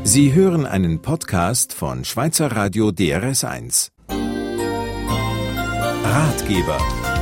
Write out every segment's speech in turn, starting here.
Sie hören einen Podcast von Schweizer Radio DRS1. Ratgeber.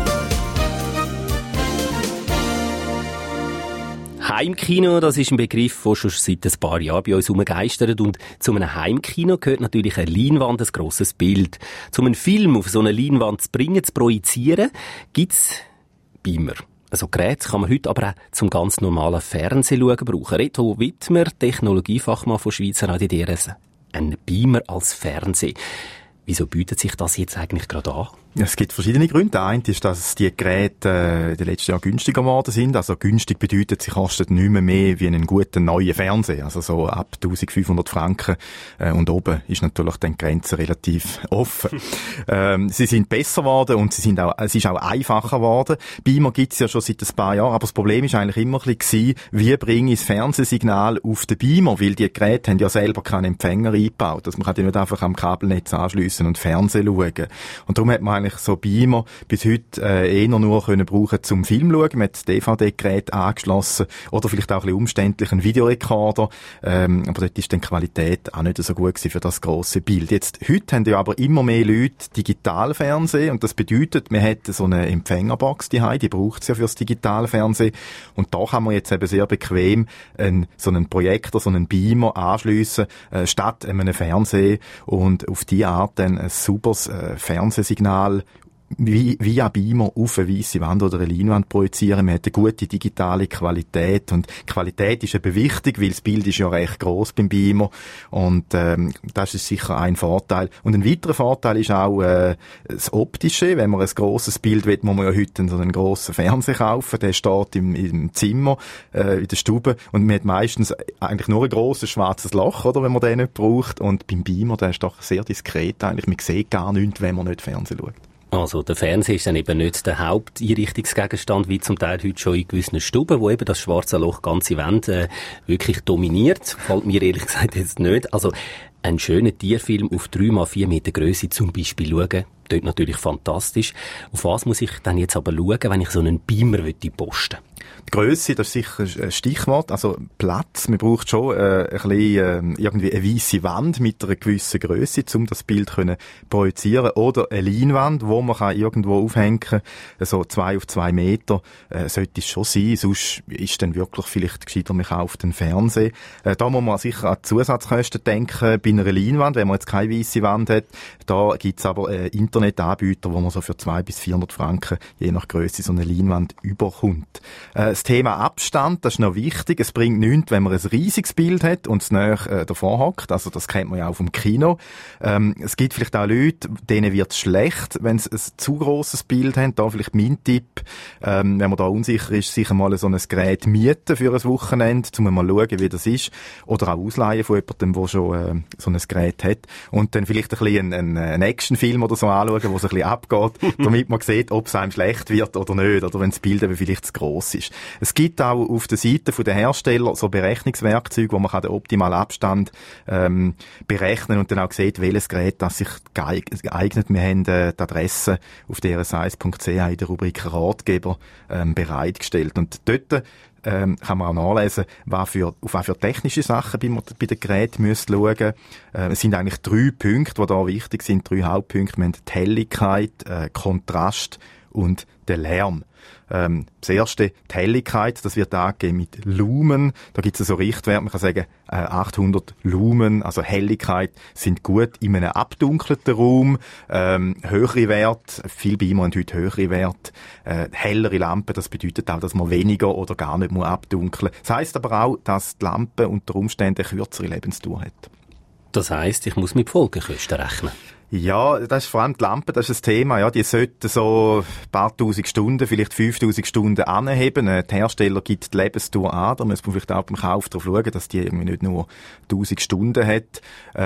Heimkino, das ist ein Begriff, der schon seit ein paar Jahren bei uns herumgeistert. Und zu einem Heimkino gehört natürlich eine Leinwand, ein grosses Bild. Um einen Film auf so eine Leinwand zu bringen, zu projizieren, gibt's Beamer. Also Geräte kann man heute aber auch zum ganz normalen Fernsehen schauen brauchen. Reto Wittmer, Technologiefachmann von Schweizer Radio DRS. Ein Beamer als Fernsehen. Wieso bietet sich das jetzt eigentlich gerade an? Es gibt verschiedene Gründe. Der eine ist, dass die Geräte in den letzten Jahren günstiger geworden sind. Also günstig bedeutet, sie kosten nicht mehr wie einen guten neuen Fernseher. Also so ab 1500 Franken und oben ist natürlich dann die Grenze relativ offen. Sie sind besser geworden und es ist auch einfacher geworden. Beamer gibt es ja schon seit ein paar Jahren, aber das Problem ist eigentlich immer ein bisschen, wie bringe ich das Fernsehsignal auf den Beamer? Weil die Geräte haben ja selber keinen Empfänger eingebaut. Also man kann die nicht einfach am Kabelnetz anschliessen und Fernsehen schauen. Und darum hat man eigentlich so Beamer bis heute eher nur können brauchen zum Film schauen. Man hat das DVD-Gerät angeschlossen oder vielleicht auch ein bisschen umständlich einen Videorekorder. Aber dort ist dann die Qualität auch nicht so gut gewesen für das grosse Bild. Heute haben ja aber immer mehr Leute Digitalfernsehen und das bedeutet, man hat so eine Empfängerbox daheim, die braucht es ja fürs Digitalfernsehen. Und da kann man jetzt eben sehr bequem so einen Projektor, so einen Beamer anschliessen statt einem Fernseher und auf die Art dann ein sauberes Fernsehsignal via Beamer auf eine weisse Wand oder eine Leinwand projizieren. Man hat eine gute digitale Qualität und Qualität ist eben wichtig, weil das Bild ist ja recht gross beim Beamer und das ist sicher ein Vorteil. Und ein weiterer Vorteil ist auch das Optische. Wenn man ein grosses Bild will, muss man ja heute so einen grossen Fernseher kaufen. Der steht im Zimmer, in der Stube und man hat meistens eigentlich nur ein grosses schwarzes Loch, oder, wenn man den nicht braucht. Und beim Beamer, der ist doch sehr diskret eigentlich. Man sieht gar nichts, wenn man nicht Fernsehen schaut. Also der Fernseher ist dann eben nicht der Haupteinrichtungsgegenstand, wie zum Teil heute schon in gewissen Stuben, wo eben das schwarze Loch ganze Wände wirklich dominiert. Fällt mir ehrlich gesagt jetzt nicht. Also einen schönen Tierfilm auf 3x4 Meter Grösse zum Beispiel schauen, dort natürlich fantastisch. Auf was muss ich dann jetzt aber schauen, wenn ich so einen Beamer posten will? Die Grösse, das ist sicher ein Stichwort, also Platz. Man braucht schon ein bisschen irgendwie eine weisse Wand mit einer gewissen Grösse, um das Bild zu projizieren. Oder eine Leinwand, wo man kann irgendwo aufhängen kann, so 2 auf 2 Meter, sollte es schon sein. Sonst ist dann wirklich vielleicht gescheiter, man kauft einen Fernseher. Da muss man sicher an Zusatzkosten denken bei einer Leinwand, wenn man jetzt keine weisse Wand hat. Da gibt's aber Internetanbieter, wo man so für 200 bis 400 Franken je nach Grösse so eine Leinwand überkommt. Das Thema Abstand, das ist noch wichtig. Es bringt nichts, wenn man ein riesiges Bild hat und es nahe davor hockt. Also das kennt man ja auch vom Kino. Es gibt vielleicht auch Leute, denen wird es schlecht, wenn sie ein zu grosses Bild haben. Da vielleicht mein Tipp, wenn man da unsicher ist, sicher mal so ein Gerät mieten für ein Wochenende, um mal schauen, wie das ist. Oder auch ausleihen von jemandem, der schon so ein Gerät hat. Und dann vielleicht ein bisschen einen Actionfilm oder so anschauen, wo es ein bisschen abgeht, damit man sieht, ob es einem schlecht wird oder nicht. Oder wenn das Bild eben vielleicht zu gross ist. Es gibt auch auf der Seite der Hersteller so Berechnungswerkzeuge, wo man den optimalen Abstand berechnen und dann auch sieht, welches Gerät das sich geeignet. Wir haben die Adresse auf drs1.ch in der Rubrik Ratgeber bereitgestellt. Und dort kann man auch nachlesen, auf was für technische Sachen bei den Geräten schauen müssen. Es sind eigentlich 3 Punkte, die da wichtig sind, 3 Hauptpunkte. Wir haben die Helligkeit, Kontrast und den Lärm. Das erste, die Helligkeit, das wird angegeben mit Lumen. Da gibt es so Richtwerte, man kann sagen, 800 Lumen, also Helligkeit, sind gut in einem abdunkelten Raum. Höhere Werte, viele Beamer haben heute höhere Werte. Hellere Lampen, das bedeutet auch, dass man weniger oder gar nicht abdunkeln muss. Das heisst aber auch, dass die Lampe unter Umständen eine kürzere Lebensdauer hat. Das heisst, ich muss mit Folgekosten rechnen. Ja, das ist vor allem die Lampe, das ist ein Thema. Ja, die sollten so ein paar tausend Stunden, vielleicht 5000 Stunden anheben. Der Hersteller gibt die Lebensdauer an. Da muss man vielleicht auch beim Kauf darauf schauen, dass die irgendwie nicht nur 1000 Stunden hat.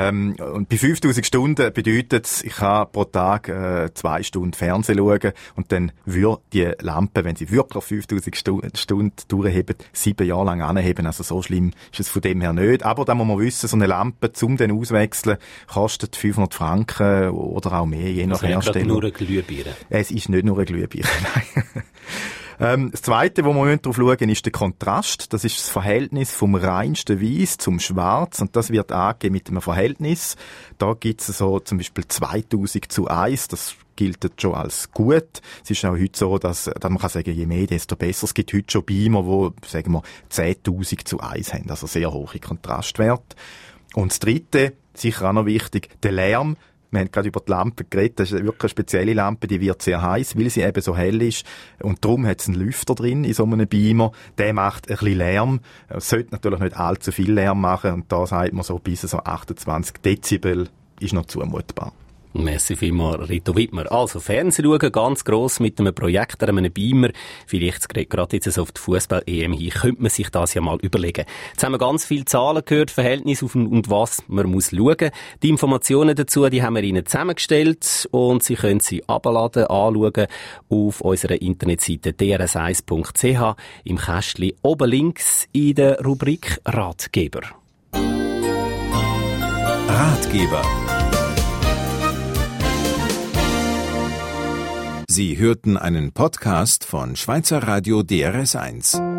Und bei 5000 Stunden bedeutet es, ich kann pro Tag 2 Stunden Fernsehen schauen und dann würde die Lampe, wenn sie wirklich auf 5000 Stunden durchhebt, 7 Jahre lang anheben. Also so schlimm ist es von dem her nicht. Aber da muss man wissen, so eine Lampe, zum den auswechseln, kostet 500 Franken oder auch mehr, je nach Hersteller. Es ist nicht nur eine Glühbirne. Es ist nicht nur eine Glühbirne, nein. Das Zweite, wo wir drauf schauen, ist der Kontrast. Das ist das Verhältnis vom reinsten Weiss zum Schwarz. Und das wird angegeben mit einem Verhältnis. Da gibt es so zum Beispiel 2000:1. Das gilt schon als gut. Es ist auch heute so, dass man kann sagen, je mehr, desto besser. Es gibt heute schon Beamer, die, sagen wir, 10.000:1 haben. Also sehr hohe Kontrastwerte. Und das Dritte, sicher auch noch wichtig, der Lärm. Wir haben gerade über die Lampe geredet. Das ist wirklich eine spezielle Lampe, die wird sehr heiß, weil sie eben so hell ist. Und darum hat es einen Lüfter drin in so einem Beamer. Der macht ein bisschen Lärm. Es sollte natürlich nicht allzu viel Lärm machen. Und da sagt man so, bis so 28 Dezibel ist noch zumutbar. Merci vielmals, Rito Wittmer. Also, Fernsehen schauen, ganz gross mit einem Projektor, einem Beamer. Vielleicht gerade jetzt auf die Fußball-EM hin, könnte man sich das ja mal überlegen. Jetzt haben wir ganz viele Zahlen gehört, Verhältnis auf und was man muss schauen. Die Informationen dazu, die haben wir Ihnen zusammengestellt und Sie können sie abladen, anschauen auf unserer Internetseite drs1.ch im Kästchen oben links in der Rubrik Ratgeber. Ratgeber. Sie hörten einen Podcast von Schweizer Radio DRS1.